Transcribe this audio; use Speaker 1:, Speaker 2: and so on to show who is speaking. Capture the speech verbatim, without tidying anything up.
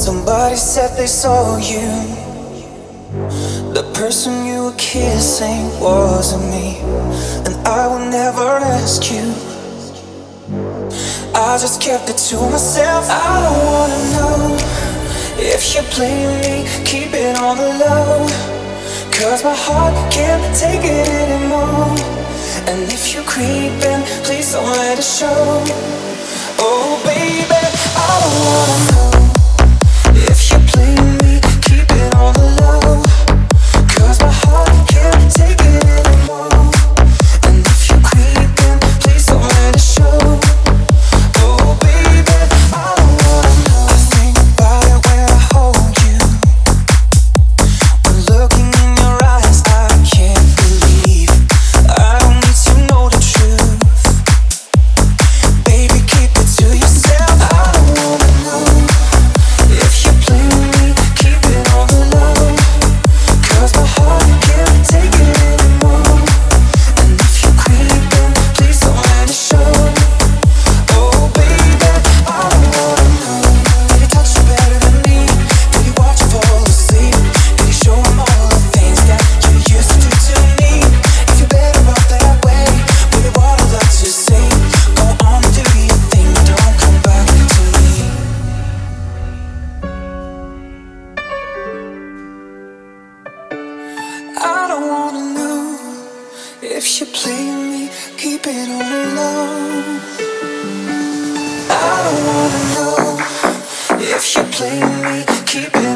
Speaker 1: Somebody said they saw you. The person you were kissing wasn't me, and I will never ask you. I just kept it to myself. I don't wanna know if you're playing me, keep it on the low, 'cause my heart can't take it anymore. And if you're creeping, please don't let it show. Oh baby, I don't wanna know if you're playing me, keep it on the low, 'cause my heart can't take it anymore. And if you're creeping, please don't let it show. Oh baby, I don't wanna know. I think about it when I hold you. When looking in your eyes, I can't believe I don't need to know the truth. Baby, keep it to yourself. I don't wanna know if you're playing me, keep it on the low, 'cause my heart can't take it anymore. And if you're creeping, please don't let it show. Oh baby, I don't wanna know. Did he touch you better than me? Did he watch you fall asleep? Did he show him all the things that you used to do to me? If you're better off that way, baby, what I'd like to say, go on and do your thing, don't come back to me. I don't wanna know if you're playing me, keep it on the low. I don't wanna know if you're playing me, keep it